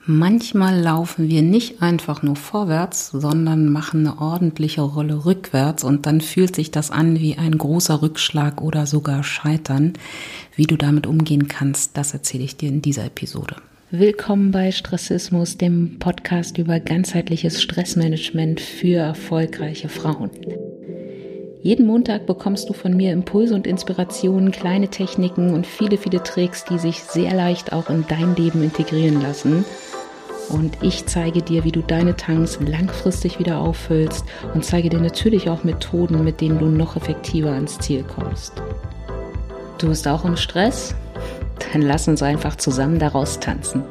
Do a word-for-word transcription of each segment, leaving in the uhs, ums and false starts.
Manchmal laufen wir nicht einfach nur vorwärts, sondern machen eine ordentliche Rolle rückwärts und dann fühlt sich das an wie ein großer Rückschlag oder sogar Scheitern. Wie du damit umgehen kannst, das erzähle ich dir in dieser Episode. Willkommen bei Stressismus, dem Podcast über ganzheitliches Stressmanagement für erfolgreiche Frauen. Jeden Montag bekommst du von mir Impulse und Inspirationen, kleine Techniken und viele, viele Tricks, die sich sehr leicht auch in dein Leben integrieren lassen. Und ich zeige dir, wie du deine Tanks langfristig wieder auffüllst und zeige dir natürlich auch Methoden, mit denen du noch effektiver ans Ziel kommst. Du bist auch im Stress? Dann lass uns einfach zusammen daraus tanzen.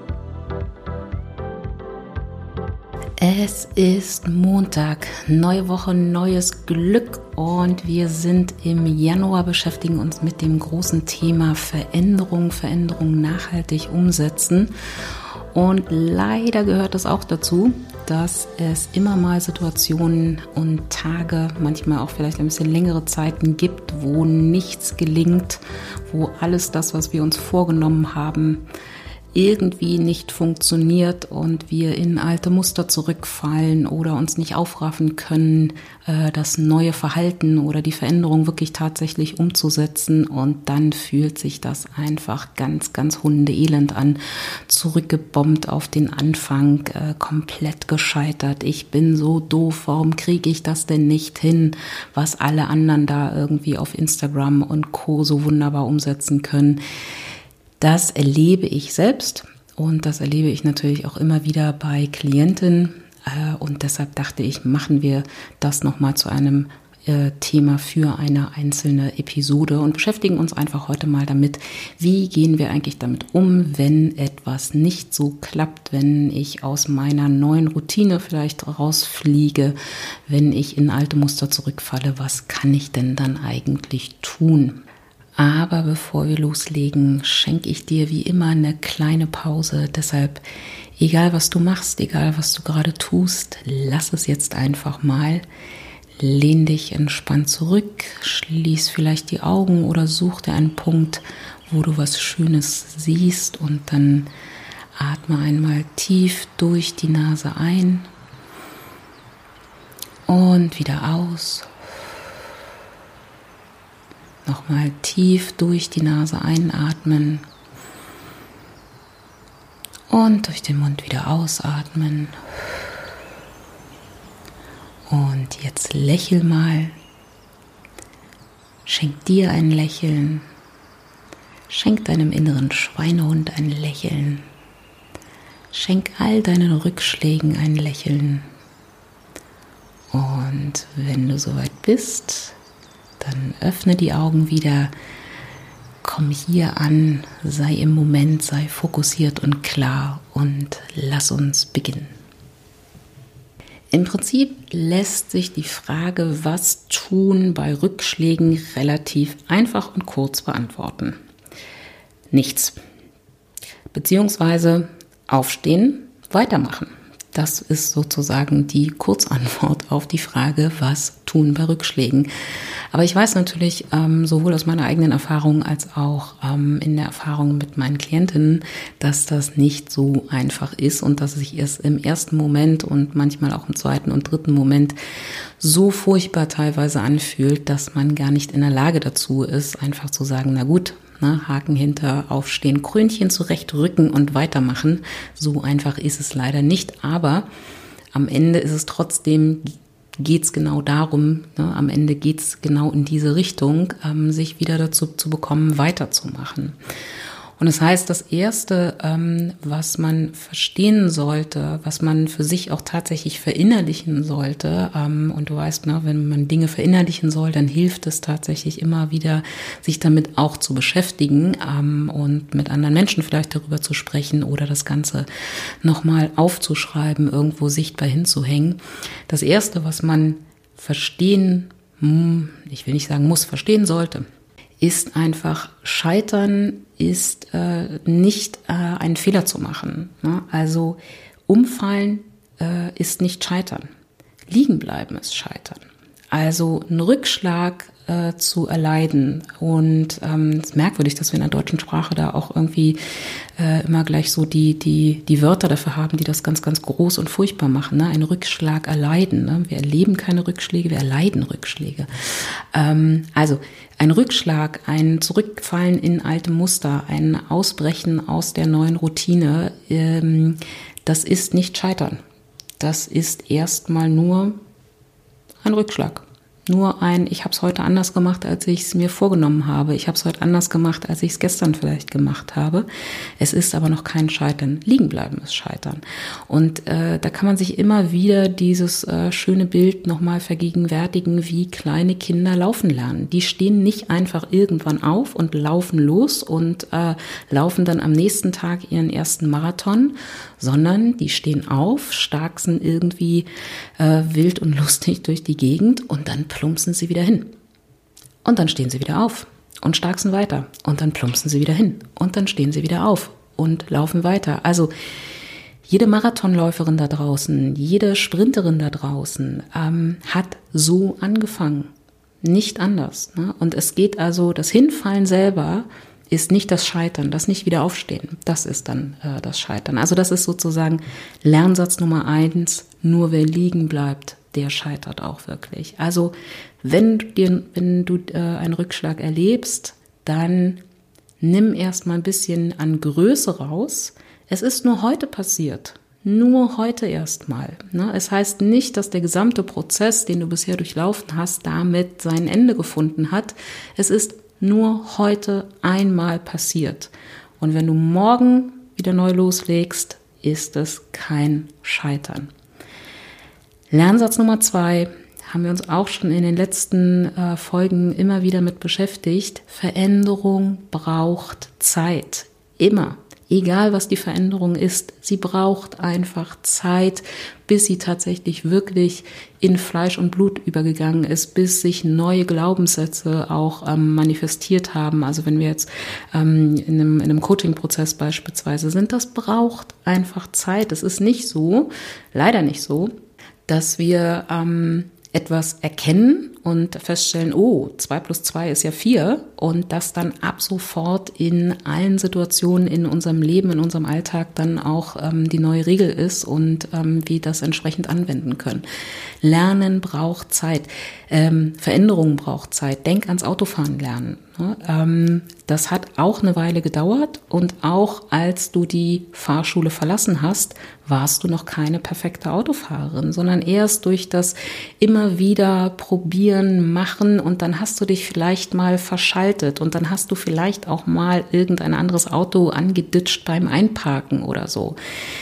Es ist Montag, neue Woche, neues Glück und wir sind im Januar, beschäftigen uns mit dem großen Thema Veränderung, Veränderung nachhaltig umsetzen. Und leider gehört es auch dazu, dass es immer mal Situationen und Tage, manchmal auch vielleicht ein bisschen längere Zeiten gibt, wo nichts gelingt, wo alles das, was wir uns vorgenommen haben, irgendwie nicht funktioniert und wir in alte Muster zurückfallen oder uns nicht aufraffen können, das neue Verhalten oder die Veränderung wirklich tatsächlich umzusetzen. Und dann fühlt sich das einfach ganz, ganz hundeelend an, zurückgebombt auf den Anfang, komplett gescheitert. Ich bin so doof, warum kriege ich das denn nicht hin, was alle anderen da irgendwie auf Instagram und Co. so wunderbar umsetzen können. Das erlebe ich selbst und das erlebe ich natürlich auch immer wieder bei Klientinnen und deshalb dachte ich, machen wir das nochmal zu einem Thema für eine einzelne Episode und beschäftigen uns einfach heute mal damit, wie gehen wir eigentlich damit um, wenn etwas nicht so klappt, wenn ich aus meiner neuen Routine vielleicht rausfliege, wenn ich in alte Muster zurückfalle, was kann ich denn dann eigentlich tun? Aber bevor wir loslegen, schenke ich dir wie immer eine kleine Pause. Deshalb, egal was du machst, egal was du gerade tust, lass es jetzt einfach mal. Lehn dich entspannt zurück, schließ vielleicht die Augen oder such dir einen Punkt, wo du was Schönes siehst und dann atme einmal tief durch die Nase ein und wieder aus. Nochmal tief durch die Nase einatmen und durch den Mund wieder ausatmen. Und jetzt lächel mal. Schenk dir ein Lächeln. Schenk deinem inneren Schweinehund ein Lächeln. Schenk all deinen Rückschlägen ein Lächeln. Und wenn du soweit bist, dann öffne die Augen wieder, komm hier an, sei im Moment, sei fokussiert und klar und lass uns beginnen. Im Prinzip lässt sich die Frage, was tun bei Rückschlägen, relativ einfach und kurz beantworten. Nichts. Beziehungsweise aufstehen, weitermachen. Das ist sozusagen die Kurzantwort auf die Frage, was tun bei Rückschlägen. Aber ich weiß natürlich ähm, sowohl aus meiner eigenen Erfahrung als auch ähm, in der Erfahrung mit meinen Klientinnen, dass das nicht so einfach ist und dass sich es im ersten Moment und manchmal auch im zweiten und dritten Moment so furchtbar teilweise anfühlt, dass man gar nicht in der Lage dazu ist, einfach zu sagen, na gut, ne, Haken hinter, aufstehen, Krönchen zurechtrücken und weitermachen. So einfach ist es leider nicht, aber am Ende ist es trotzdem, geht es genau darum, ne, am Ende geht es genau in diese Richtung, ähm, sich wieder dazu zu bekommen, weiterzumachen. Und das heißt, das Erste, ähm, was man verstehen sollte, was man für sich auch tatsächlich verinnerlichen sollte, ähm, und du weißt, ne, wenn man Dinge verinnerlichen soll, dann hilft es tatsächlich immer wieder, sich damit auch zu beschäftigen ähm, und mit anderen Menschen vielleicht darüber zu sprechen oder das Ganze nochmal aufzuschreiben, irgendwo sichtbar hinzuhängen. Das Erste, was man verstehen, ich will nicht sagen muss, verstehen sollte, ist einfach, Scheitern ist äh, nicht äh, einen Fehler zu machen. Ne? Also umfallen äh, ist nicht Scheitern. Liegen bleiben ist Scheitern. Also ein Rückschlag äh, zu erleiden. Und ähm, es ist merkwürdig, dass wir in der deutschen Sprache da auch irgendwie äh, immer gleich so die, die, die Wörter dafür haben, die das ganz, ganz groß und furchtbar machen. Ne? Ein Rückschlag erleiden. Ne? Wir erleben keine Rückschläge, wir erleiden Rückschläge. Ähm, also ein Rückschlag, ein Zurückfallen in alte Muster, ein Ausbrechen aus der neuen Routine, ähm, das ist nicht Scheitern. Das ist erstmal nur ein Rückschlag. Nur ein, ich habe es heute anders gemacht, als ich es mir vorgenommen habe. Ich habe es heute anders gemacht, als ich es gestern vielleicht gemacht habe. Es ist aber noch kein Scheitern. Liegen bleiben ist Scheitern. Und äh, da kann man sich immer wieder dieses äh, schöne Bild nochmal vergegenwärtigen, wie kleine Kinder laufen lernen. Die stehen nicht einfach irgendwann auf und laufen los und äh, laufen dann am nächsten Tag ihren ersten Marathon, sondern die stehen auf, starksen irgendwie äh, wild und lustig durch die Gegend und dann plumpsen sie wieder hin. Und dann stehen sie wieder auf und starksen weiter. Und dann plumpsen sie wieder hin. Und dann stehen sie wieder auf und laufen weiter. Also jede Marathonläuferin da draußen, jede Sprinterin da draußen ähm, hat so angefangen. Nicht anders. Ne? Und es geht also, das Hinfallen selber ist nicht das Scheitern, das nicht wieder aufstehen. Das ist dann äh, das Scheitern. Also das ist sozusagen Lernsatz Nummer eins. Nur wer liegen bleibt, der scheitert auch wirklich. Also wenn du, dir, wenn du äh, einen Rückschlag erlebst, dann nimm erstmal ein bisschen an Größe raus. Es ist nur heute passiert. Nur heute erstmal. Ne? Es heißt nicht, dass der gesamte Prozess, den du bisher durchlaufen hast, damit sein Ende gefunden hat. Es ist nur heute einmal passiert. Und wenn du morgen wieder neu loslegst, ist es kein Scheitern. Lernsatz Nummer zwei haben wir uns auch schon in den letzten äh, Folgen immer wieder mit beschäftigt. Veränderung braucht Zeit. Immer. Egal, was die Veränderung ist, sie braucht einfach Zeit, bis sie tatsächlich wirklich in Fleisch und Blut übergegangen ist, bis sich neue Glaubenssätze auch ähm, manifestiert haben. Also wenn wir jetzt ähm, in einem, in einem Coaching-Prozess beispielsweise sind, das braucht einfach Zeit. Es ist nicht so, leider nicht so, dass wir ähm, etwas erkennen und feststellen, oh, zwei plus zwei ist ja vier und das dann ab sofort in allen Situationen in unserem Leben, in unserem Alltag dann auch ähm, die neue Regel ist und ähm, wir das entsprechend anwenden können. Lernen braucht Zeit, ähm, Veränderung braucht Zeit. Denk ans Autofahren lernen. Ne? Ähm, das hat auch eine Weile gedauert und auch als du die Fahrschule verlassen hast, warst du noch keine perfekte Autofahrerin, sondern erst durch das immer wieder probieren, machen und dann hast du dich vielleicht mal verschaltet und dann hast du vielleicht auch mal irgendein anderes Auto angeditscht beim Einparken oder so.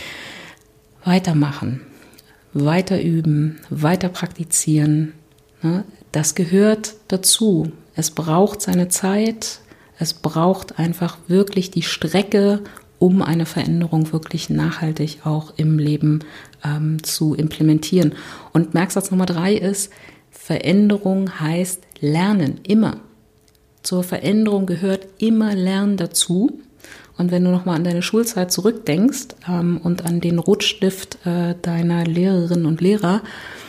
Weitermachen, weiter üben, weiter praktizieren. Das gehört dazu. Es braucht seine Zeit, es braucht einfach wirklich die Strecke, um eine Veränderung wirklich nachhaltig auch im Leben ähm, zu implementieren. Und Merksatz Nummer drei ist, Veränderung heißt Lernen, immer. Zur Veränderung gehört immer Lernen dazu. Und wenn du nochmal an deine Schulzeit zurückdenkst ähm, und an den Rotstift äh, deiner Lehrerinnen und Lehrer,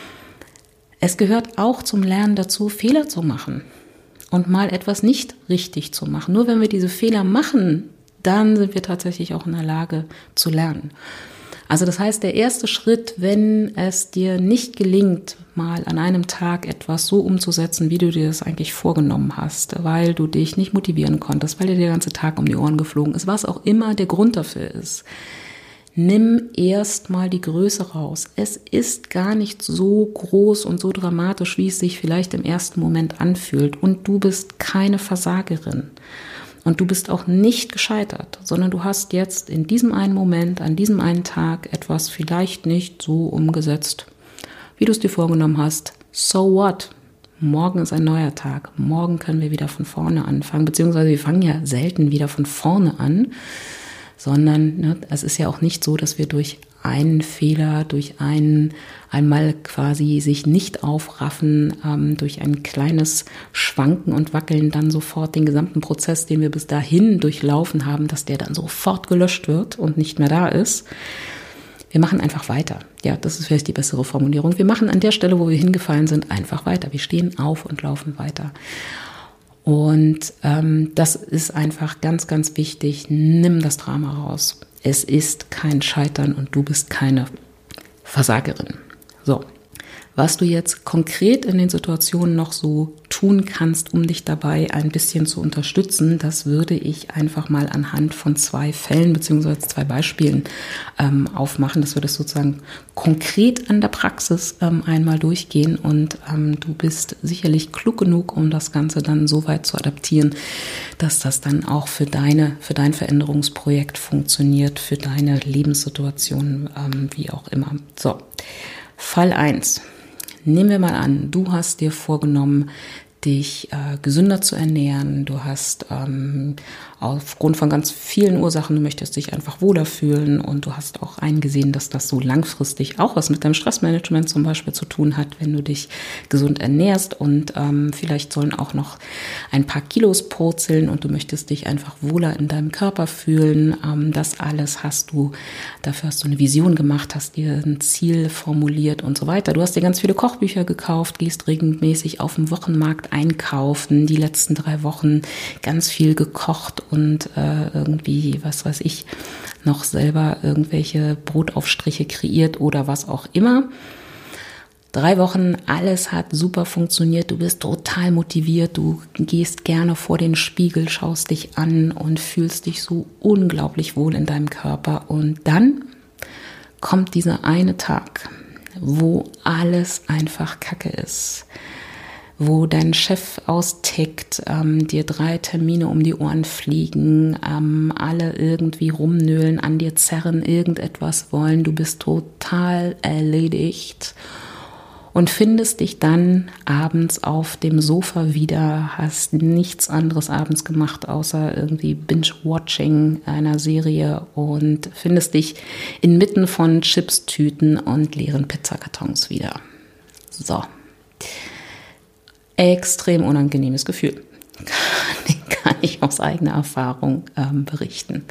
es gehört auch zum Lernen dazu, Fehler zu machen und mal etwas nicht richtig zu machen. Nur wenn wir diese Fehler machen, dann sind wir tatsächlich auch in der Lage zu lernen. Also das heißt, der erste Schritt, wenn es dir nicht gelingt, mal an einem Tag etwas so umzusetzen, wie du dir das eigentlich vorgenommen hast, weil du dich nicht motivieren konntest, weil dir der ganze Tag um die Ohren geflogen ist, was auch immer der Grund dafür ist, nimm erst mal die Größe raus. Es ist gar nicht so groß und so dramatisch, wie es sich vielleicht im ersten Moment anfühlt. Und du bist keine Versagerin. Und du bist auch nicht gescheitert, sondern du hast jetzt in diesem einen Moment, an diesem einen Tag etwas vielleicht nicht so umgesetzt, wie du es dir vorgenommen hast. So what? Morgen ist ein neuer Tag. Morgen können wir wieder von vorne anfangen, beziehungsweise wir fangen ja selten wieder von vorne an, sondern ne, es ist ja auch nicht so, dass wir durch einen Fehler, durch einen einmal quasi sich nicht aufraffen, ähm, durch ein kleines Schwanken und Wackeln dann sofort den gesamten Prozess, den wir bis dahin durchlaufen haben, dass der dann sofort gelöscht wird und nicht mehr da ist. Wir machen einfach weiter. Ja, das ist vielleicht die bessere Formulierung. Wir machen an der Stelle, wo wir hingefallen sind, einfach weiter. Wir stehen auf und laufen weiter. Und ähm, das ist einfach ganz, ganz wichtig. Nimm das Drama raus. Es ist kein Scheitern und du bist keine Versagerin. So, was du jetzt konkret in den Situationen noch so tun kannst, um dich dabei ein bisschen zu unterstützen, das würde ich einfach mal anhand von zwei Fällen bzw. zwei Beispielen ähm, aufmachen, dass wir das sozusagen konkret an der Praxis ähm, einmal durchgehen und ähm, du bist sicherlich klug genug, um das Ganze dann so weit zu adaptieren, dass das dann auch für deine, für dein Veränderungsprojekt funktioniert, für deine Lebenssituation, ähm, wie auch immer. So, Fall eins. Nehmen wir mal an, du hast dir vorgenommen, dich äh, gesünder zu ernähren. Du hast ähm, aufgrund von ganz vielen Ursachen, du möchtest dich einfach wohler fühlen und du hast auch eingesehen, dass das so langfristig auch was mit deinem Stressmanagement zum Beispiel zu tun hat, wenn du dich gesund ernährst und ähm, vielleicht sollen auch noch ein paar Kilos purzeln und du möchtest dich einfach wohler in deinem Körper fühlen. Ähm, das alles hast du, dafür hast du eine Vision gemacht, hast dir ein Ziel formuliert und so weiter. Du hast dir ganz viele Kochbücher gekauft, gehst regelmäßig auf dem Wochenmarkt einkaufen, die letzten drei Wochen ganz viel gekocht und äh, irgendwie, was weiß ich, noch selber irgendwelche Brotaufstriche kreiert oder was auch immer. Drei Wochen, alles hat super funktioniert, du bist total motiviert, du gehst gerne vor den Spiegel, schaust dich an und fühlst dich so unglaublich wohl in deinem Körper. Und dann kommt dieser eine Tag, wo alles einfach Kacke ist, wo dein Chef austickt, ähm, dir drei Termine um die Ohren fliegen, ähm, alle irgendwie rumnölen, an dir zerren, irgendetwas wollen, du bist total erledigt und findest dich dann abends auf dem Sofa wieder, hast nichts anderes abends gemacht, außer irgendwie Binge-Watching einer Serie und findest dich inmitten von Chipstüten und leeren Pizzakartons wieder. So. Extrem unangenehmes Gefühl. Kann ich aus eigener Erfahrung ähm, berichten.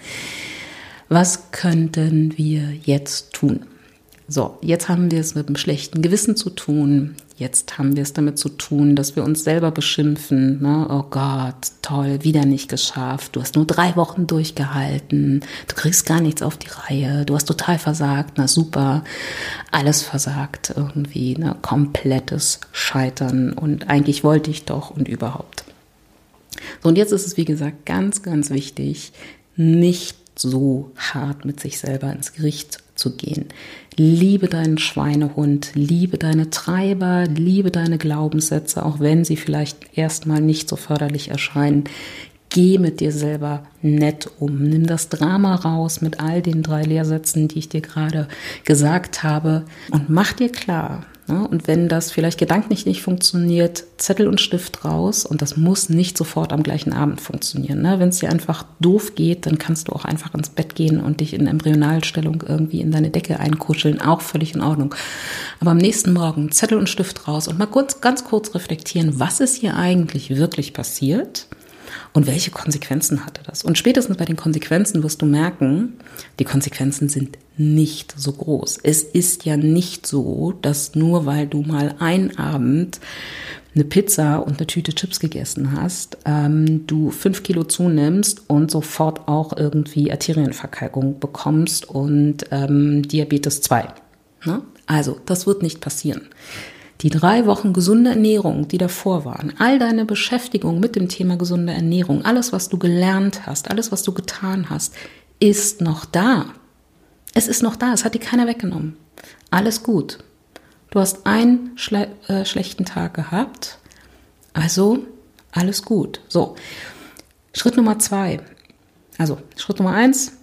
Was könnten wir jetzt tun? So, jetzt haben wir es mit einem schlechten Gewissen zu tun. Jetzt haben wir es damit zu tun, dass wir uns selber beschimpfen. Ne? Oh Gott, toll, wieder nicht geschafft. Du hast nur drei Wochen durchgehalten. Du kriegst gar nichts auf die Reihe. Du hast total versagt. Na super, alles versagt irgendwie. Ne? Komplettes Scheitern. Und eigentlich wollte ich doch und überhaupt. So, und jetzt ist es, wie gesagt, ganz, ganz wichtig, nicht so hart mit sich selber ins Gericht zu gehen. Liebe deinen Schweinehund, liebe deine Treiber, liebe deine Glaubenssätze, auch wenn sie vielleicht erstmal nicht so förderlich erscheinen. Geh mit dir selber nett um. Nimm das Drama raus mit all den drei Lehrsätzen, die ich dir gerade gesagt habe und mach dir klar, ne? Und wenn das vielleicht gedanklich nicht funktioniert, Zettel und Stift raus und das muss nicht sofort am gleichen Abend funktionieren. Ne? Wenn es dir einfach doof geht, dann kannst du auch einfach ins Bett gehen und dich in Embryonalstellung irgendwie in deine Decke einkuscheln, auch völlig in Ordnung. Aber am nächsten Morgen Zettel und Stift raus und mal kurz, ganz kurz reflektieren, was ist hier eigentlich wirklich passiert? Und welche Konsequenzen hatte das? Und spätestens bei den Konsequenzen wirst du merken, die Konsequenzen sind nicht so groß. Es ist ja nicht so, dass nur weil du mal einen Abend eine Pizza und eine Tüte Chips gegessen hast, ähm, du fünf Kilo zunimmst und sofort auch irgendwie Arterienverkalkung bekommst und ähm, Diabetes zwei. Ne? Also, das wird nicht passieren. Die drei Wochen gesunde Ernährung, die davor waren, all deine Beschäftigung mit dem Thema gesunde Ernährung, alles, was du gelernt hast, alles, was du getan hast, ist noch da. Es ist noch da, es hat dir keiner weggenommen. Alles gut. Du hast einen schle- äh, schlechten Tag gehabt, also alles gut. So, Schritt Nummer zwei. Also, Schritt Nummer eins.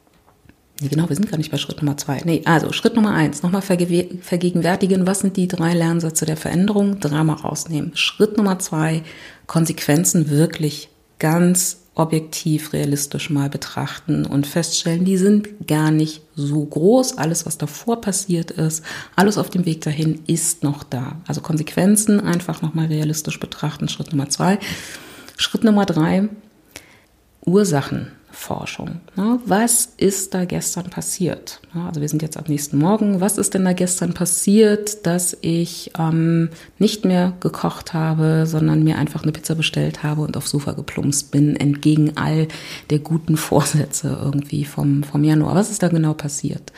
Nee, genau, wir sind gar nicht bei Schritt Nummer zwei. Nee, also Schritt Nummer eins, nochmal verge- vergegenwärtigen, was sind die drei Lernsätze der Veränderung? Drama rausnehmen. Schritt Nummer zwei, Konsequenzen wirklich ganz objektiv, realistisch mal betrachten und feststellen, die sind gar nicht so groß. Alles, was davor passiert ist, alles auf dem Weg dahin ist noch da. Also Konsequenzen einfach nochmal realistisch betrachten, Schritt Nummer zwei. Schritt Nummer drei, Ursachen Forschung. Was ist da gestern passiert? Also wir sind jetzt am nächsten Morgen. Was ist denn da gestern passiert, dass ich ähm, nicht mehr gekocht habe, sondern mir einfach eine Pizza bestellt habe und aufs Sofa geplumpst bin, entgegen all der guten Vorsätze irgendwie vom, vom Januar? Was ist da genau passiert?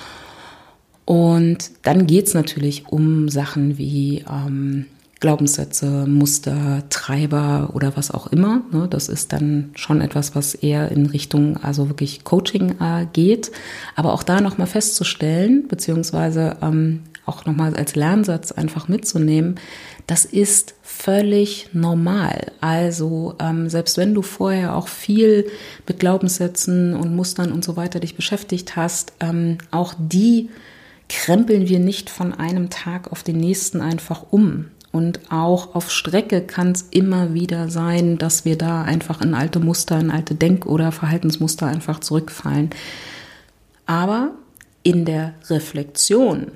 Und dann geht es natürlich um Sachen wie ähm, Glaubenssätze, Muster, Treiber oder was auch immer. Das ist dann schon etwas, was eher in Richtung also wirklich Coaching äh, geht. Aber auch da nochmal festzustellen, beziehungsweise ähm, auch nochmal als Lernsatz einfach mitzunehmen, das ist völlig normal. Also ähm, selbst wenn du vorher auch viel mit Glaubenssätzen und Mustern und so weiter dich beschäftigt hast, ähm, auch die krempeln wir nicht von einem Tag auf den nächsten einfach um. Und auch auf Strecke kann es immer wieder sein, dass wir da einfach in alte Muster, in alte Denk- oder Verhaltensmuster einfach zurückfallen. Aber in der Reflexion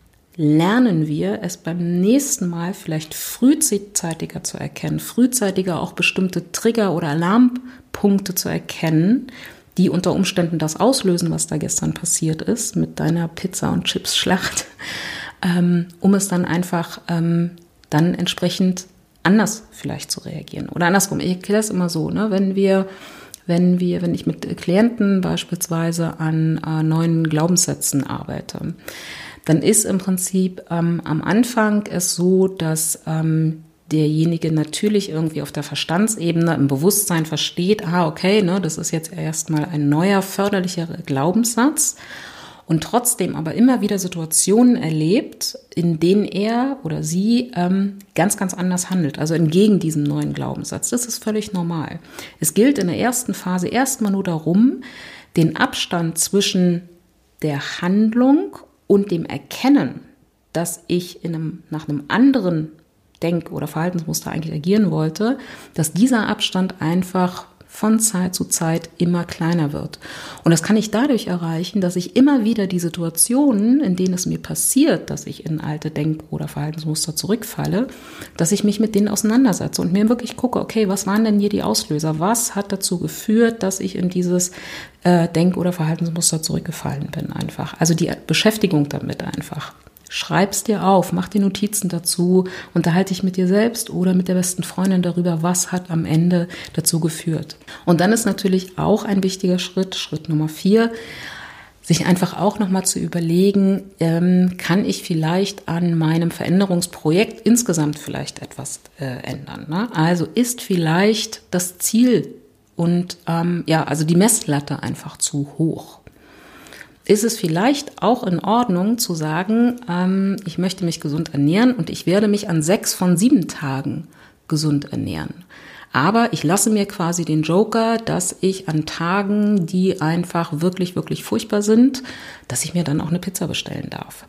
lernen wir es beim nächsten Mal vielleicht frühzeitiger zu erkennen, frühzeitiger auch bestimmte Trigger oder Alarmpunkte zu erkennen, die unter Umständen das auslösen, was da gestern passiert ist mit deiner Pizza- und Chips-Schlacht, ähm, um es dann einfach ähm, dann entsprechend anders vielleicht zu reagieren. Oder andersrum, ich erkläre das immer so, ne? wenn wir, wenn wir, wenn ich mit Klienten beispielsweise an äh, neuen Glaubenssätzen arbeite, dann ist im Prinzip ähm, am Anfang es so, dass ähm, derjenige natürlich irgendwie auf der Verstandsebene im Bewusstsein versteht, ah, okay, ne, das ist jetzt erstmal ein neuer, förderlicher Glaubenssatz. Und trotzdem aber immer wieder Situationen erlebt, in denen er oder sie ähm, ganz, ganz anders handelt, also entgegen diesem neuen Glaubenssatz. Das ist völlig normal. Es gilt in der ersten Phase erstmal nur darum, den Abstand zwischen der Handlung und dem Erkennen, dass ich in einem, nach einem anderen Denk- oder Verhaltensmuster eigentlich agieren wollte, dass dieser Abstand einfach von Zeit zu Zeit immer kleiner wird. Und das kann ich dadurch erreichen, dass ich immer wieder die Situationen, in denen es mir passiert, dass ich in alte Denk- oder Verhaltensmuster zurückfalle, dass ich mich mit denen auseinandersetze und mir wirklich gucke, okay, was waren denn hier die Auslöser? Was hat dazu geführt, dass ich in dieses äh, Denk- oder Verhaltensmuster zurückgefallen bin einfach? Also die Beschäftigung damit einfach. Schreib's dir auf, mach dir Notizen dazu, unterhalte dich mit dir selbst oder mit der besten Freundin darüber, was hat am Ende dazu geführt. Und dann ist natürlich auch ein wichtiger Schritt, Schritt Nummer vier, sich einfach auch nochmal zu überlegen, ähm, kann ich vielleicht an meinem Veränderungsprojekt insgesamt vielleicht etwas äh, ändern, ne? Also ist vielleicht das Ziel und ähm, ja, also die Messlatte einfach zu hoch. Ist es vielleicht auch in Ordnung zu sagen, ähm, ich möchte mich gesund ernähren und ich werde mich an sechs von sieben Tagen gesund ernähren. Aber ich lasse mir quasi den Joker, dass ich an Tagen, die einfach wirklich, wirklich furchtbar sind, dass ich mir dann auch eine Pizza bestellen darf.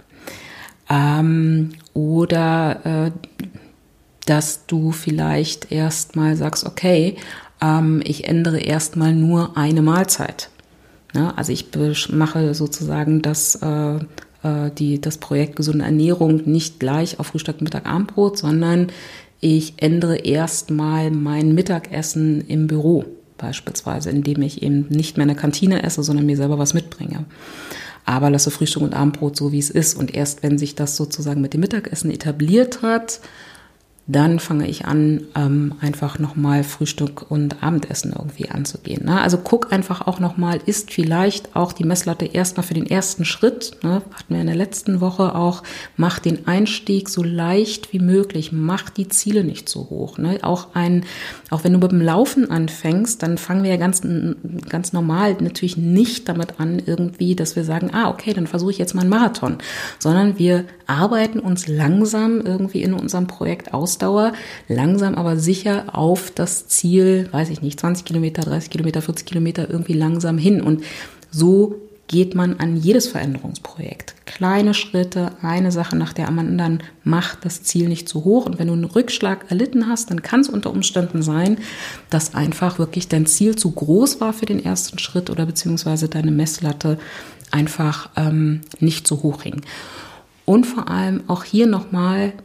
Ähm, oder äh, dass du vielleicht erstmal sagst, okay, ähm, ich ändere erstmal nur eine Mahlzeit. Ja, also ich mache sozusagen das, äh, die, das Projekt gesunde Ernährung nicht gleich auf Frühstück, Mittag, Abendbrot, sondern ich ändere erstmal mein Mittagessen im Büro beispielsweise, indem ich eben nicht mehr in der Kantine esse, sondern mir selber was mitbringe. Aber lasse Frühstück und Abendbrot so, wie es ist. Und erst wenn sich das sozusagen mit dem Mittagessen etabliert hat, dann fange ich an, ähm, einfach nochmal Frühstück und Abendessen irgendwie anzugehen. Ne? Also guck einfach auch nochmal, ist vielleicht auch die Messlatte erstmal für den ersten Schritt, ne? Hatten wir in der letzten Woche auch, mach den Einstieg so leicht wie möglich, mach die Ziele nicht so hoch. Ne? Auch ein, auch wenn du mit dem Laufen anfängst, dann fangen wir ja ganz, ganz normal natürlich nicht damit an, irgendwie, dass wir sagen, ah, okay, dann versuche ich jetzt mal einen Marathon, sondern wir arbeiten uns langsam irgendwie in unserem Projekt Ausdauer, langsam aber sicher auf das Ziel, weiß ich nicht, zwanzig Kilometer, dreißig Kilometer, vierzig Kilometer irgendwie langsam hin. Und so geht man an jedes Veränderungsprojekt. Kleine Schritte, eine Sache nach der anderen, macht das Ziel nicht zu hoch. Und wenn du einen Rückschlag erlitten hast, dann kann es unter Umständen sein, dass einfach wirklich dein Ziel zu groß war für den ersten Schritt oder beziehungsweise deine Messlatte einfach ähm, nicht so hoch hing. Und vor allem auch hier nochmal,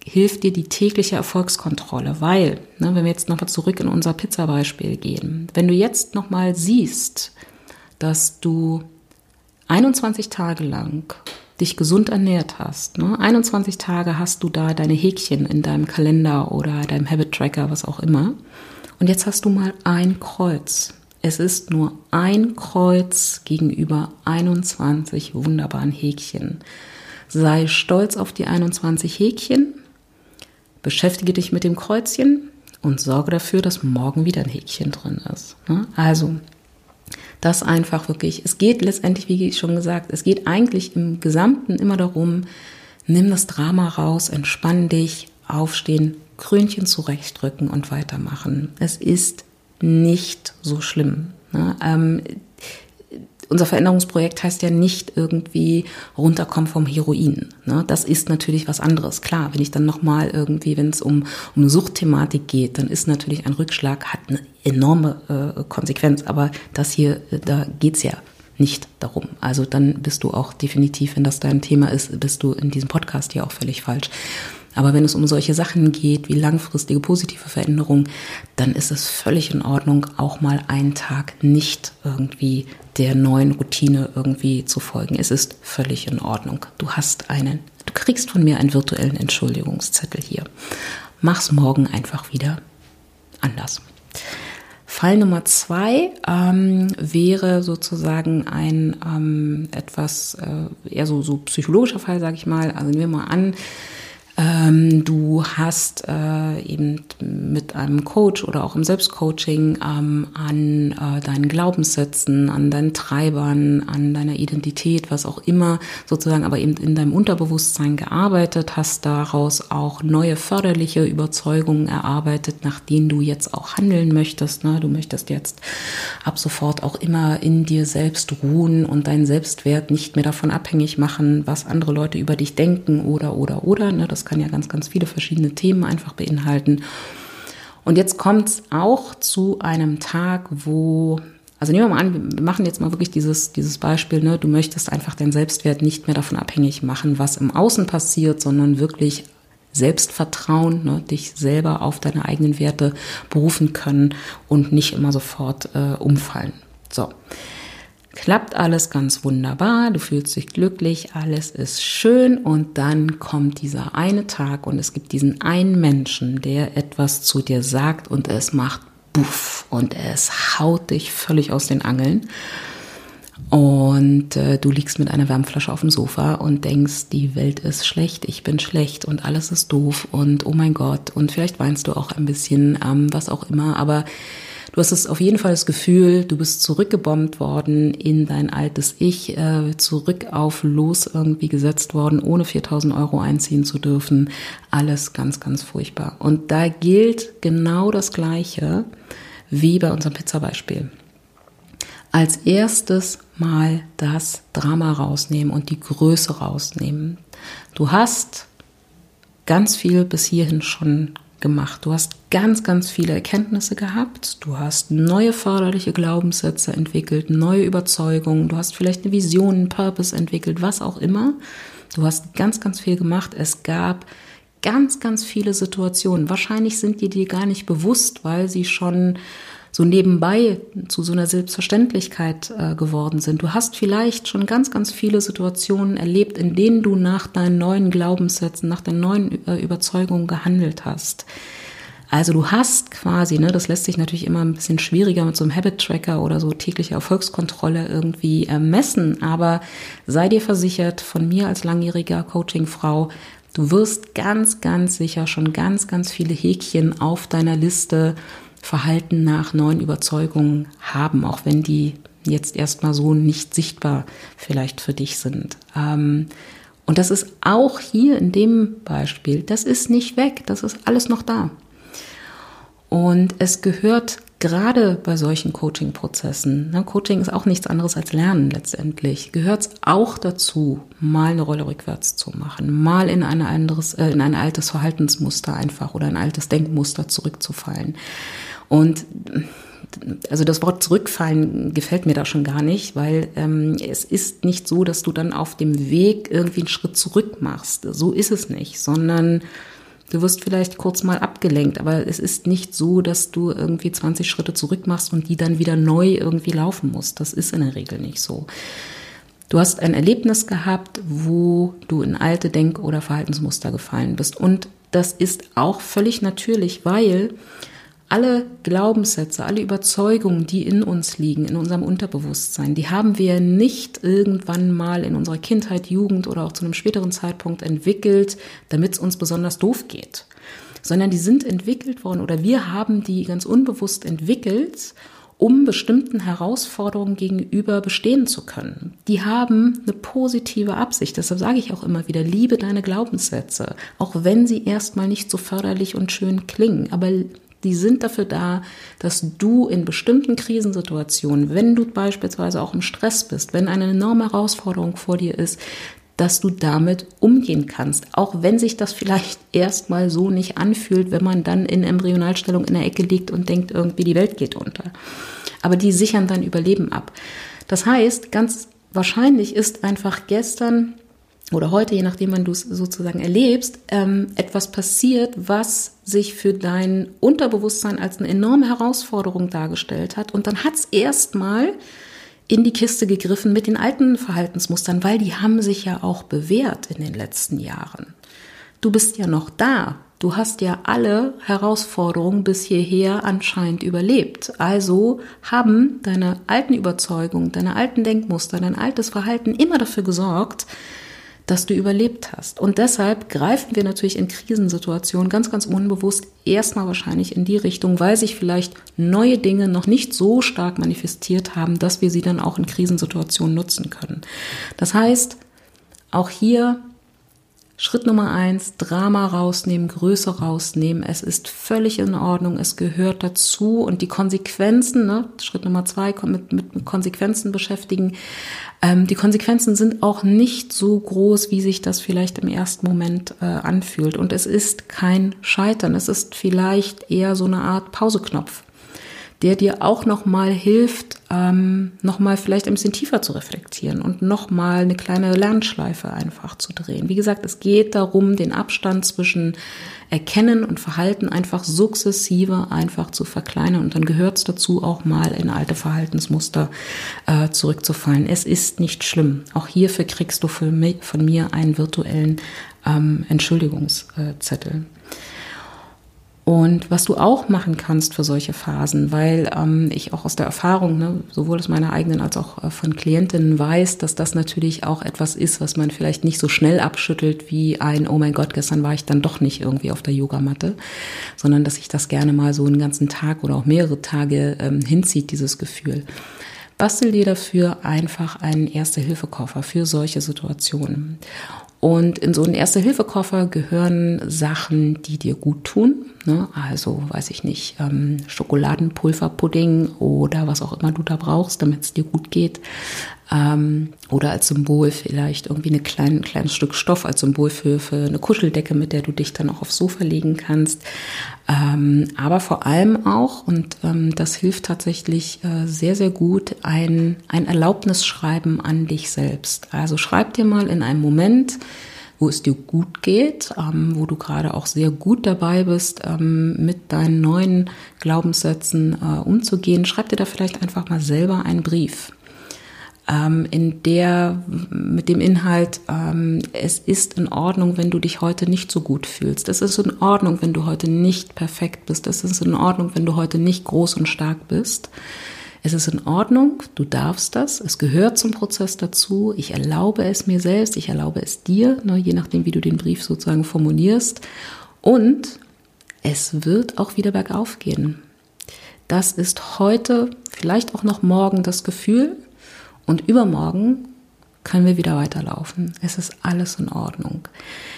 hilft dir die tägliche Erfolgskontrolle, weil, ne, wenn wir jetzt nochmal zurück in unser Pizza-Beispiel gehen, wenn du jetzt nochmal siehst, dass du einundzwanzig Tage lang dich gesund ernährt hast, ne, einundzwanzig Tage hast du da deine Häkchen in deinem Kalender oder deinem Habit-Tracker, was auch immer, und jetzt hast du mal ein Kreuz. Es ist nur ein Kreuz gegenüber einundzwanzig wunderbaren Häkchen. Sei stolz auf die einundzwanzig Häkchen, beschäftige dich mit dem Kreuzchen und sorge dafür, dass morgen wieder ein Häkchen drin ist. Also, das einfach wirklich, es geht letztendlich, wie schon gesagt, es geht eigentlich im Gesamten immer darum, nimm das Drama raus, entspann dich, aufstehen, Krönchen zurechtdrücken und weitermachen. Es ist nicht so schlimm. Ne? Ähm, unser Veränderungsprojekt heißt ja nicht irgendwie runterkommen vom Heroin. Ne? Das ist natürlich was anderes. Klar, wenn ich dann nochmal irgendwie, wenn es um, um eine Suchtthematik geht, dann ist natürlich ein Rückschlag, hat eine enorme äh, Konsequenz. Aber das hier, da geht's ja nicht darum. Also dann bist du auch definitiv, wenn das dein Thema ist, bist du in diesem Podcast hier auch völlig falsch. Aber wenn es um solche Sachen geht, wie langfristige positive Veränderung, dann ist es völlig in Ordnung, auch mal einen Tag nicht irgendwie der neuen Routine irgendwie zu folgen. Es ist völlig in Ordnung. Du hast einen, du kriegst von mir einen virtuellen Entschuldigungszettel hier. Mach's morgen einfach wieder anders. Fall Nummer zwei ähm, wäre sozusagen ein ähm, etwas äh, eher so, so psychologischer Fall, sage ich mal. Also nehmen wir mal an, Ähm, du hast äh, eben mit einem Coach oder auch im Selbstcoaching ähm, an äh, deinen Glaubenssätzen, an deinen Treibern, an deiner Identität, was auch immer sozusagen, aber eben in deinem Unterbewusstsein gearbeitet, hast daraus auch neue förderliche Überzeugungen erarbeitet, nach denen du jetzt auch handeln möchtest. Ne? Du möchtest jetzt ab sofort auch immer in dir selbst ruhen und deinen Selbstwert nicht mehr davon abhängig machen, was andere Leute über dich denken oder, oder, oder. Ne? Das kann ja ganz, ganz viele verschiedene Themen einfach beinhalten. Und jetzt kommt es auch zu einem Tag, wo, also nehmen wir mal an, wir machen jetzt mal wirklich dieses, dieses Beispiel, ne? Du möchtest einfach deinen Selbstwert nicht mehr davon abhängig machen, was im Außen passiert, sondern wirklich Selbstvertrauen, ne? Dich selber auf deine eigenen Werte berufen können und nicht immer sofort äh, umfallen. So. Klappt alles ganz wunderbar, du fühlst dich glücklich, alles ist schön und dann kommt dieser eine Tag und es gibt diesen einen Menschen, der etwas zu dir sagt und es macht Buff und es haut dich völlig aus den Angeln und äh, du liegst mit einer Wärmflasche auf dem Sofa und denkst, die Welt ist schlecht, ich bin schlecht und alles ist doof und oh mein Gott und vielleicht weinst du auch ein bisschen, ähm, was auch immer, aber du hast es auf jeden Fall das Gefühl, du bist zurückgebombt worden in dein altes Ich, äh, zurück auf Los irgendwie gesetzt worden, ohne viertausend Euro einziehen zu dürfen. Alles ganz, ganz furchtbar. Und da gilt genau das Gleiche wie bei unserem Pizza-Beispiel. Als erstes mal das Drama rausnehmen und die Größe rausnehmen. Du hast ganz viel bis hierhin schon gemacht. Du hast ganz, ganz viele Erkenntnisse gehabt. Du hast neue förderliche Glaubenssätze entwickelt, neue Überzeugungen. Du hast vielleicht eine Vision, einen Purpose entwickelt, was auch immer. Du hast ganz, ganz viel gemacht. Es gab ganz, ganz viele Situationen. Wahrscheinlich sind die dir gar nicht bewusst, weil sie schon so nebenbei zu so einer Selbstverständlichkeit äh, geworden sind. Du hast vielleicht schon ganz, ganz viele Situationen erlebt, in denen du nach deinen neuen Glaubenssätzen, nach deinen neuen äh, Überzeugungen gehandelt hast. Also du hast quasi, ne, das lässt sich natürlich immer ein bisschen schwieriger mit so einem Habit-Tracker oder so tägliche Erfolgskontrolle irgendwie äh, messen, aber sei dir versichert, von mir als langjähriger Coaching-Frau, du wirst ganz, ganz sicher schon ganz, ganz viele Häkchen auf deiner Liste Verhalten nach neuen Überzeugungen haben, auch wenn die jetzt erstmal so nicht sichtbar vielleicht für dich sind. Ähm, und das ist auch hier in dem Beispiel, das ist nicht weg, das ist alles noch da. Und es gehört gerade bei solchen Coaching-Prozessen, ne, Coaching ist auch nichts anderes als Lernen letztendlich, gehört es auch dazu, mal eine Rolle rückwärts zu machen, mal in, eine anderes, äh, in ein altes Verhaltensmuster einfach oder ein altes Denkmuster zurückzufallen. Und also das Wort zurückfallen gefällt mir da schon gar nicht, weil ähm, es ist nicht so, dass du dann auf dem Weg irgendwie einen Schritt zurück machst. So ist es nicht, sondern Du wirst vielleicht kurz mal abgelenkt, aber es ist nicht so, dass du irgendwie zwanzig Schritte zurück machst und die dann wieder neu irgendwie laufen musst. Das ist in der Regel nicht so. Du hast ein Erlebnis gehabt, wo du in alte Denk- oder Verhaltensmuster gefallen bist. Und das ist auch völlig natürlich, weil alle Glaubenssätze, alle Überzeugungen, die in uns liegen, in unserem Unterbewusstsein, die haben wir nicht irgendwann mal in unserer Kindheit, Jugend oder auch zu einem späteren Zeitpunkt entwickelt, damit es uns besonders doof geht. Sondern die sind entwickelt worden oder wir haben die ganz unbewusst entwickelt, um bestimmten Herausforderungen gegenüber bestehen zu können. Die haben eine positive Absicht. Deshalb sage ich auch immer wieder, liebe deine Glaubenssätze, auch wenn sie erstmal nicht so förderlich und schön klingen. Aber die sind dafür da, dass du in bestimmten Krisensituationen, wenn du beispielsweise auch im Stress bist, wenn eine enorme Herausforderung vor dir ist, dass du damit umgehen kannst. Auch wenn sich das vielleicht erstmal so nicht anfühlt, wenn man dann in Embryonalstellung in der Ecke liegt und denkt, irgendwie die Welt geht unter. Aber die sichern dein Überleben ab. Das heißt, ganz wahrscheinlich ist einfach gestern oder heute, je nachdem, wann du es sozusagen erlebst, ähm, etwas passiert, was sich für dein Unterbewusstsein als eine enorme Herausforderung dargestellt hat. Und dann hat es erstmal in die Kiste gegriffen mit den alten Verhaltensmustern, weil die haben sich ja auch bewährt in den letzten Jahren. Du bist ja noch da. Du hast ja alle Herausforderungen bis hierher anscheinend überlebt. Also haben deine alten Überzeugungen, deine alten Denkmuster, dein altes Verhalten immer dafür gesorgt, dass du überlebt hast. Und deshalb greifen wir natürlich in Krisensituationen ganz, ganz unbewusst erstmal wahrscheinlich in die Richtung, weil sich vielleicht neue Dinge noch nicht so stark manifestiert haben, dass wir sie dann auch in Krisensituationen nutzen können. Das heißt, auch hier Schritt Nummer eins, Drama rausnehmen, Größe rausnehmen. Es ist völlig in Ordnung, es gehört dazu und die Konsequenzen, ne, Schritt Nummer zwei, mit, mit Konsequenzen beschäftigen. Ähm, die Konsequenzen sind auch nicht so groß, wie sich das vielleicht im ersten Moment äh, anfühlt. Und es ist kein Scheitern, es ist vielleicht eher so eine Art Pauseknopf, der dir auch nochmal hilft, ähm, nochmal vielleicht ein bisschen tiefer zu reflektieren und nochmal eine kleine Lernschleife einfach zu drehen. Wie gesagt, es geht darum, den Abstand zwischen Erkennen und Verhalten einfach sukzessive einfach zu verkleinern. Und dann gehört es dazu, auch mal in alte Verhaltensmuster äh, zurückzufallen. Es ist nicht schlimm. Auch hierfür kriegst du von mir, von mir einen virtuellen ähm, Entschuldigungszettel. Und was du auch machen kannst für solche Phasen, weil ähm, ich auch aus der Erfahrung, ne, sowohl aus meiner eigenen als auch äh, von Klientinnen weiß, dass das natürlich auch etwas ist, was man vielleicht nicht so schnell abschüttelt wie ein, oh mein Gott, gestern war ich dann doch nicht irgendwie auf der Yogamatte, sondern dass sich das gerne mal so einen ganzen Tag oder auch mehrere Tage ähm, hinzieht, dieses Gefühl. Bastel dir dafür einfach einen Erste-Hilfe-Koffer für solche Situationen. Und in so einen Erste-Hilfe-Koffer gehören Sachen, die dir gut tun. Ne? Also, weiß ich nicht, ähm, Schokoladenpulverpudding oder was auch immer du da brauchst, damit es dir gut geht. Ähm, oder als Symbol vielleicht irgendwie ein klein, kleines Stück Stoff als Symbol für, für eine Kuscheldecke, mit der du dich dann auch aufs Sofa legen kannst. Ähm, aber vor allem auch, und ähm, das hilft tatsächlich äh, sehr, sehr gut, ein, ein Erlaubnisschreiben an dich selbst. Also schreib dir mal in einem Moment, wo es dir gut geht, ähm, wo du gerade auch sehr gut dabei bist, ähm, mit deinen neuen Glaubenssätzen äh, umzugehen. Schreib dir da vielleicht einfach mal selber einen Brief, ähm, in der mit dem Inhalt, ähm, es ist in Ordnung, wenn du dich heute nicht so gut fühlst. Es ist in Ordnung, wenn du heute nicht perfekt bist. Es ist in Ordnung, wenn du heute nicht groß und stark bist. Es ist in Ordnung, du darfst das, es gehört zum Prozess dazu, ich erlaube es mir selbst, ich erlaube es dir, ne, je nachdem, wie du den Brief sozusagen formulierst. Und es wird auch wieder bergauf gehen. Das ist heute, vielleicht auch noch morgen das Gefühl und übermorgen können wir wieder weiterlaufen. Es ist alles in Ordnung.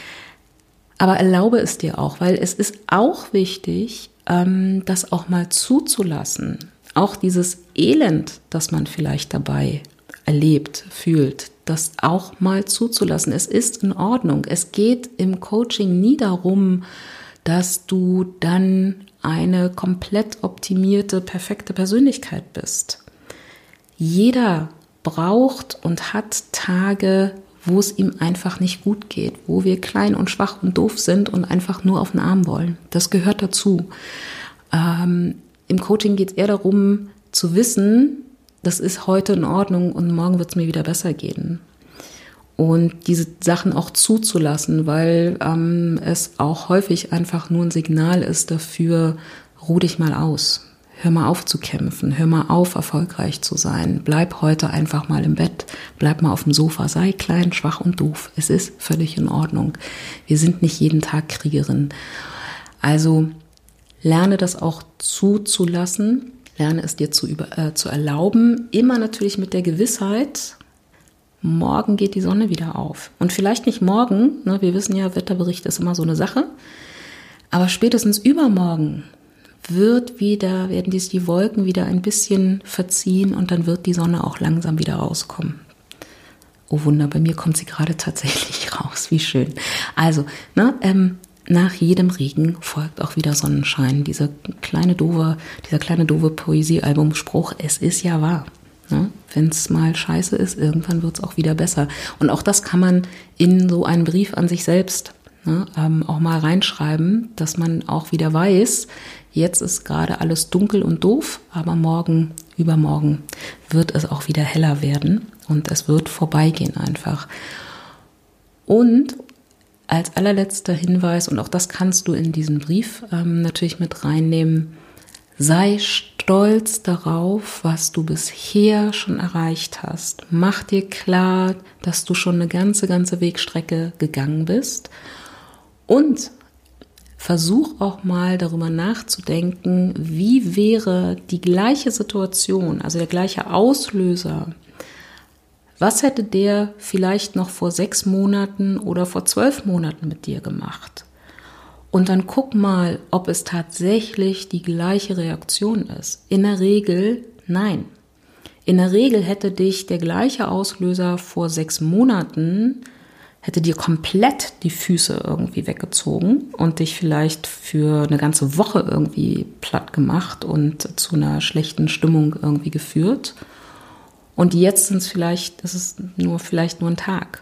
Aber erlaube es dir auch, weil es ist auch wichtig, das auch mal zuzulassen. Auch dieses Elend, das man vielleicht dabei erlebt, fühlt, das auch mal zuzulassen. Es ist in Ordnung. Es geht im Coaching nie darum, dass du dann eine komplett optimierte, perfekte Persönlichkeit bist. Jeder braucht und hat Tage, wo es ihm einfach nicht gut geht, wo wir klein und schwach und doof sind und einfach nur auf den Arm wollen. Das gehört dazu. Ähm, im Coaching geht es eher darum, zu wissen, das ist heute in Ordnung und morgen wird es mir wieder besser gehen. Und diese Sachen auch zuzulassen, weil ähm, es auch häufig einfach nur ein Signal ist dafür, ruh dich mal aus. Hör mal auf zu kämpfen, hör mal auf, erfolgreich zu sein. Bleib heute einfach mal im Bett, bleib mal auf dem Sofa, sei klein, schwach und doof. Es ist völlig in Ordnung. Wir sind nicht jeden Tag Kriegerin. Also lerne das auch zuzulassen, lerne es dir zu, über, äh, zu erlauben, immer natürlich mit der Gewissheit, morgen geht die Sonne wieder auf. Und vielleicht nicht morgen, ne, wir wissen ja, Wetterbericht ist immer so eine Sache, aber spätestens übermorgen wird wieder, werden dies die Wolken wieder ein bisschen verziehen und dann wird die Sonne auch langsam wieder rauskommen. Oh Wunder, bei mir kommt sie gerade tatsächlich raus, wie schön. Also, ne, ähm, nach jedem Regen folgt auch wieder Sonnenschein. Dieser kleine doofe, dieser kleine doofe Poesiealbumspruch, es ist ja wahr. Ne? Wenn es mal scheiße ist, irgendwann wird es auch wieder besser. Und auch das kann man in so einen Brief an sich selbst ne, ähm, auch mal reinschreiben, dass man auch wieder weiß, jetzt ist gerade alles dunkel und doof, aber morgen, übermorgen wird es auch wieder heller werden und es wird vorbeigehen einfach. Und als allerletzter Hinweis, und auch das kannst du in diesen Brief ähm, natürlich mit reinnehmen, sei stolz darauf, was du bisher schon erreicht hast. Mach dir klar, dass du schon eine ganze, ganze Wegstrecke gegangen bist und versuch auch mal darüber nachzudenken, wie wäre die gleiche Situation, also der gleiche Auslöser, was hätte der vielleicht noch vor sechs Monaten oder vor zwölf Monaten mit dir gemacht? Und dann guck mal, ob es tatsächlich die gleiche Reaktion ist. In der Regel nein. In der Regel hätte dich der gleiche Auslöser vor sechs Monaten, hätte dir komplett die Füße irgendwie weggezogen und dich vielleicht für eine ganze Woche irgendwie platt gemacht und zu einer schlechten Stimmung irgendwie geführt. Und jetzt sind es vielleicht, das ist nur vielleicht nur ein Tag.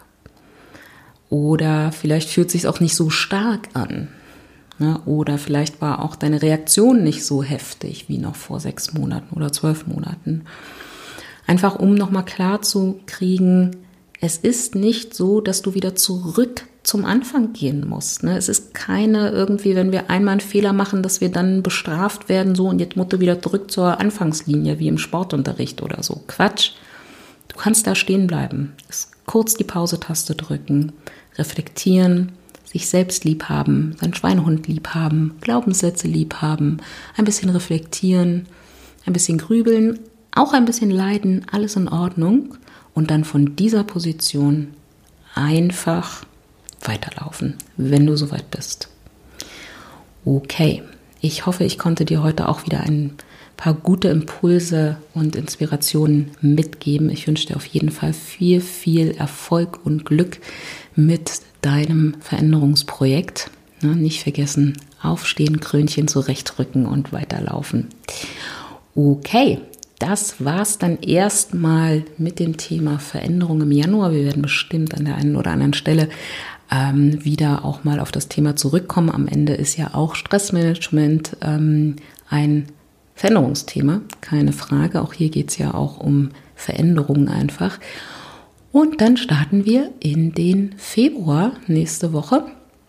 Oder vielleicht fühlt es sich auch nicht so stark an. Ne? Oder vielleicht war auch deine Reaktion nicht so heftig wie noch vor sechs Monaten oder zwölf Monaten. Einfach um nochmal klar zu kriegen, es ist nicht so, dass du wieder zurück zum Anfang gehen musst. Ne? Es ist keine irgendwie, wenn wir einmal einen Fehler machen, dass wir dann bestraft werden, so und jetzt musst du wieder zurück zur Anfangslinie, wie im Sportunterricht oder so. Quatsch. Du kannst da stehen bleiben, kurz die Pause-Taste drücken, reflektieren, sich selbst lieb haben, seinen Schweinehund lieb haben, Glaubenssätze lieb haben, ein bisschen reflektieren, ein bisschen grübeln, auch ein bisschen leiden, alles in Ordnung und dann von dieser Position einfach weiterlaufen, wenn du soweit bist. Okay, ich hoffe, ich konnte dir heute auch wieder ein paar gute Impulse und Inspirationen mitgeben. Ich wünsche dir auf jeden Fall viel, viel Erfolg und Glück mit deinem Veränderungsprojekt. Nicht vergessen, aufstehen, Krönchen zurechtrücken und weiterlaufen. Okay, das war's dann erstmal mit dem Thema Veränderung im Januar. Wir werden bestimmt an der einen oder anderen Stelle ähm, wieder auch mal auf das Thema zurückkommen. Am Ende ist ja auch Stressmanagement ähm, ein Veränderungsthema, keine Frage. Auch hier geht es ja auch um Veränderungen einfach. Und dann starten wir in den Februar nächste Woche.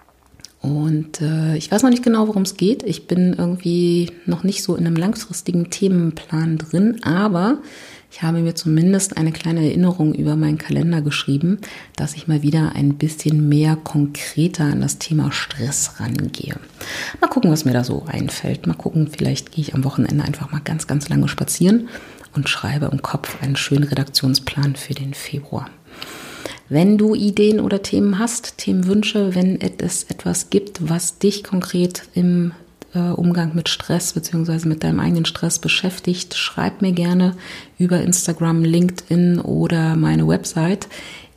Und äh, ich weiß noch nicht genau, worum es geht. Ich bin irgendwie noch nicht so in einem langfristigen Themenplan drin, aber ich habe mir zumindest eine kleine Erinnerung über meinen Kalender geschrieben, dass ich mal wieder ein bisschen mehr konkreter an das Thema Stress rangehe. Mal gucken, was mir da so einfällt. Mal gucken, vielleicht gehe ich am Wochenende einfach mal ganz, ganz lange spazieren und schreibe im Kopf einen schönen Redaktionsplan für den Februar. Wenn du Ideen oder Themen hast, Themenwünsche, wenn es etwas gibt, was dich konkret im Umgang mit Stress bzw. mit deinem eigenen Stress beschäftigt, schreib mir gerne über Instagram, LinkedIn oder meine Website.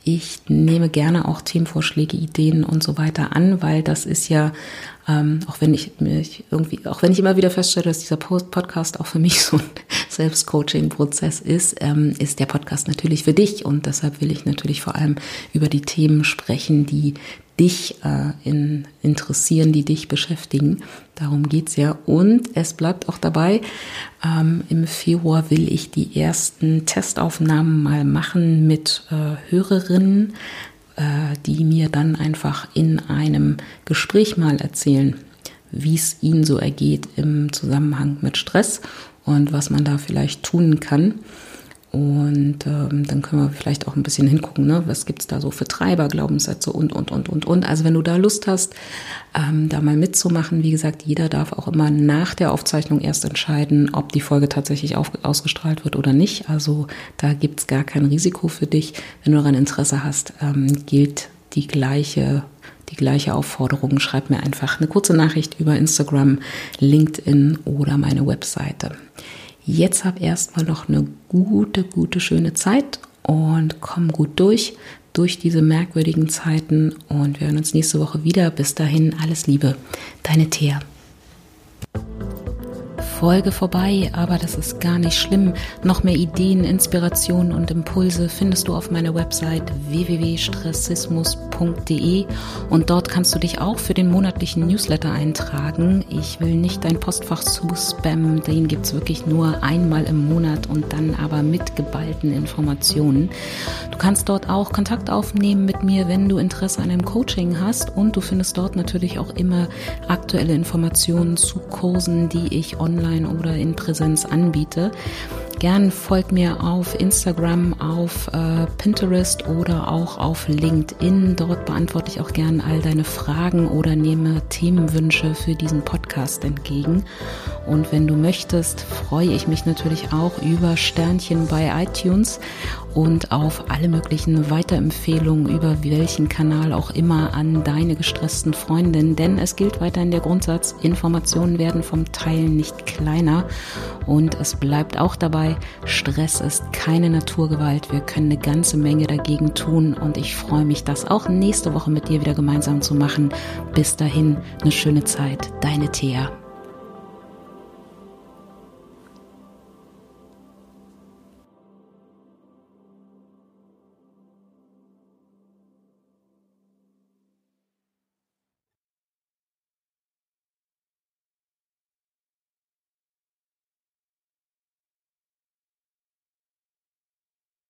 Ich nehme gerne auch Themenvorschläge, Ideen und so weiter an, weil das ist ja, ähm, auch wenn ich mich irgendwie, auch wenn ich immer wieder feststelle, dass dieser Podcast auch für mich so ein Selbstcoaching-Prozess ist, ähm, ist der Podcast natürlich für dich und deshalb will ich natürlich vor allem über die Themen sprechen, die dich äh, in, interessieren, die dich beschäftigen. Darum geht's ja. Und es bleibt auch dabei, ähm, im Februar will ich die ersten Testaufnahmen mal machen mit äh, Hörerinnen, äh, die mir dann einfach in einem Gespräch mal erzählen, wie es ihnen so ergeht im Zusammenhang mit Stress und was man da vielleicht tun kann. Und ähm, dann können wir vielleicht auch ein bisschen hingucken, ne? Was gibt's da so für Treiber, Glaubenssätze und, und, und, und, und. Also wenn du da Lust hast, ähm, da mal mitzumachen, wie gesagt, jeder darf auch immer nach der Aufzeichnung erst entscheiden, ob die Folge tatsächlich auf, ausgestrahlt wird oder nicht. Also da gibt's gar kein Risiko für dich. Wenn du daran Interesse hast, ähm, gilt die gleiche Die gleiche Aufforderung. Schreib mir einfach eine kurze Nachricht über Instagram, LinkedIn oder meine Webseite. Jetzt hab erstmal noch eine gute, gute, schöne Zeit und komm gut durch, durch diese merkwürdigen Zeiten und wir hören uns nächste Woche wieder. Bis dahin, alles Liebe, deine Thea. Folge vorbei, aber das ist gar nicht schlimm. Noch mehr Ideen, Inspirationen und Impulse findest du auf meiner Website w w w punkt stressismus punkt d e und dort kannst du dich auch für den monatlichen Newsletter eintragen. Ich will nicht dein Postfach zuspammen, den gibt es wirklich nur einmal im Monat und dann aber mit geballten Informationen. Du kannst dort auch Kontakt aufnehmen mit mir, wenn du Interesse an einem Coaching hast und du findest dort natürlich auch immer aktuelle Informationen zu Kursen, die ich online oder in Präsenz anbiete. Gern folg mir auf Instagram, auf äh, Pinterest oder auch auf LinkedIn. Dort beantworte ich auch gern all deine Fragen oder nehme Themenwünsche für diesen Podcast entgegen. Und wenn du möchtest, freue ich mich natürlich auch über Sternchen bei iTunes und auf alle möglichen Weiterempfehlungen über welchen Kanal auch immer an deine gestressten Freundinnen. Denn es gilt weiterhin der Grundsatz, Informationen werden vom Teilen nicht kleiner. Und es bleibt auch dabei, Stress ist keine Naturgewalt. Wir können eine ganze Menge dagegen tun und ich freue mich, das auch nächste Woche mit dir wieder gemeinsam zu machen. Bis dahin, eine schöne Zeit. Deine Thea.